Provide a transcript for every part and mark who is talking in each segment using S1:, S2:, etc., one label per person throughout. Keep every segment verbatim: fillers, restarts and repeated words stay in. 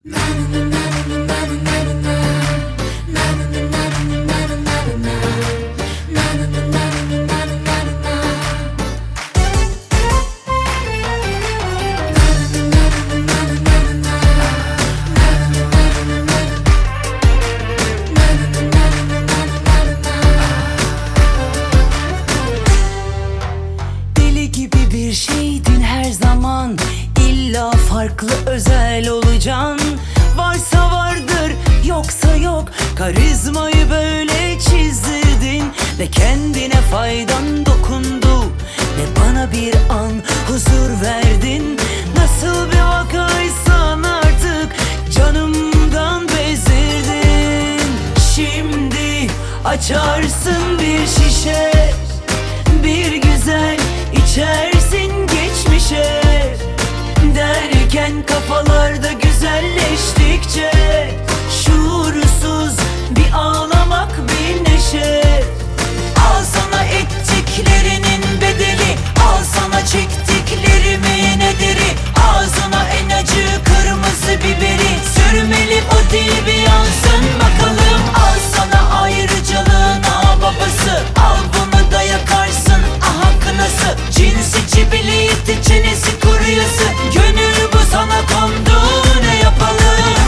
S1: Deli gibi bir şeydin her zaman, İlla farklı özel olacaksın. Varsa vardır, yoksa yok. Karizmayı böyle çizdirdin ve kendine faydan dokundu ve bana bir an huzur verdin. Nasıl bir vakaysan artık canımdan bezdirdin. Şimdi açarsın bir şişe, bir güzel içersin geçmişe. Derken kafalarda güzelleştikçe şuursuz bir ağlamak bir neşe. Al sana ettiklerinin bedeli, al sana çektiklerimin ederi. Ağzına en acı kırmızı biberi sürmeli, o dil bir yansın bakalım. Al sana ayrıcalığın ağ babası, al bunu da yakarsın aha kınası. Cinsi cibiliyeti çenesi kuruyası, gönül bu sana kondu, ne yapalım?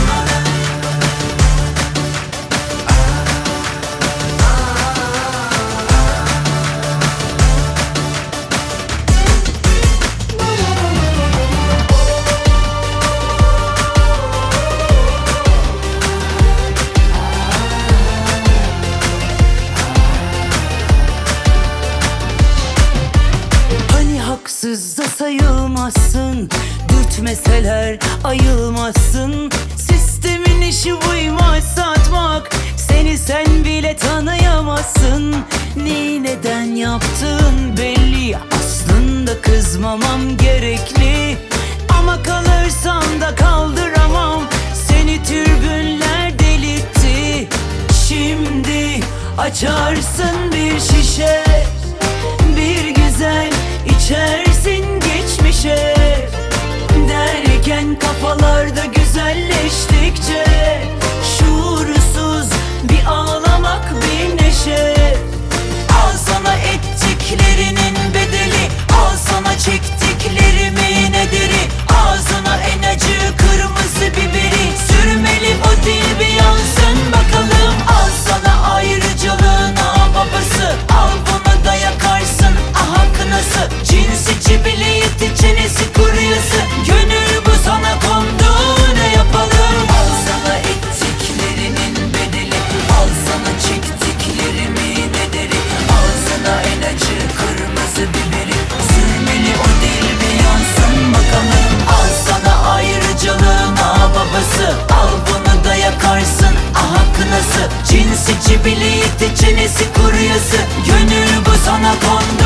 S1: Hani haksız da sayılmazsın, dürtmeseler ayılmazsın. Sistemin işi buymuş satmak, seni sen bile tanıyamazsın. Neyi neden yaptığın belli, aslında kızmamam gerekli. Ama kalırsam da kaldıramam, seni türbünler delirtti. Şimdi açarsın bir şişe, bir güzel içersin geçmişe. Derken kafalarda güzelleştikçe şuursuz bir ağlamak bir neşe. Al sana ettiklerinin bedeli, al sana çektiklerimin ederi. Ağzına en acı kırmızı biberi sürmeli, o dil bir yansın bakalım. Al sana ayrıcalığın ağ babası, al bunu da yakarsın aha kınası. Cinsi cibiliyeti çenesi kuruyası, gönül bu sana kondu, ne yapalım? Al sana ettiklerinin bedeli, al sana çektiklerimin ederi. Ağzına en acı kırmızı biberi sürmeli, o dil bir yansın bakalım. Al sana ayrıcalığın ağ babası, al bunu da yakarsın aha kınası. Cinsi cibiliyeti çenesi kuruyası, gönül bu sana kondu.